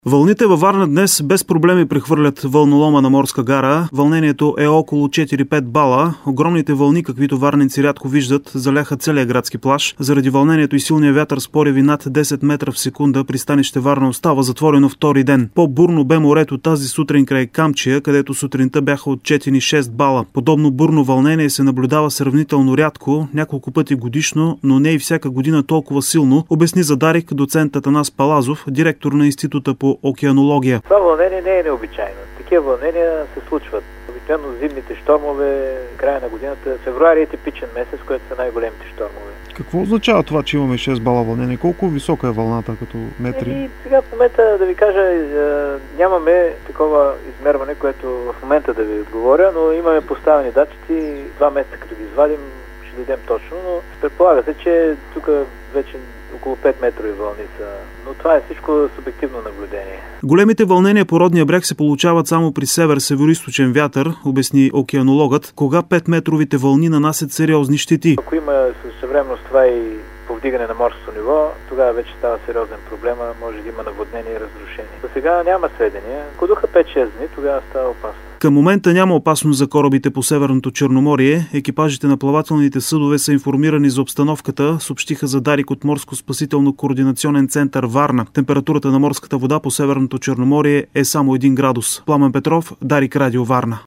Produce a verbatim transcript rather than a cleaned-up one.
Вълните във Варна днес без проблеми прехвърлят вълнолома на Морска гара. Вълнението е около четири-пет бала. Огромните вълни, каквито варненци рядко виждат, заляха целия градски плаж. Заради вълнението и силния вятър с пориви над десет метра в секунда, пристанище Варна остава затворено втори ден. По-бурно бе морето тази сутрин край Камчия, където сутринта бяха отчетени шест бала. Подобно бурно вълнение се наблюдава сравнително рядко, няколко пъти годишно, но не и всяка година толкова силно, обясни за Дарик доцент Атанас Палазов, директор на Института по океанология. Това вълнение не е необичайно. Такива вълнения се случват. Обикновено зимните щормове, края на годината, февруари е типичен месец, който са най-големите щормове. Какво означава това, че имаме шест бала вълнение? Колко висока е вълната като метри? И сега в момента да ви кажа, нямаме такова измерване, което в момента да ви отговоря, но имаме поставени датчици, два месеца като ги извадим, ще дадем точно, но предполага се, че тук вече около пет метрови вълни са, но това е всичко субективно наблюдение. Големите вълнения по родния бряг се получават само при север-североизточен вятър, обясни океанологът, кога пет метровите вълни нанасят сериозни щети. Ако има същевременно с това и повдигане на морското ниво, тогава вече става сериозен проблем, може да има наводнение и разрушение. До сега няма сведения. Ако духа пет-шест дни, тогава става опасно. Към момента няма опасност за корабите по Северното Черноморие. Екипажите на плавателните съдове са информирани за обстановката, съобщиха за Дарик от Морско-спасително-координационен център Варна. Температурата на морската вода по Северното Черноморие е само един градус. Пламен Петров, Дарик, Радио Варна.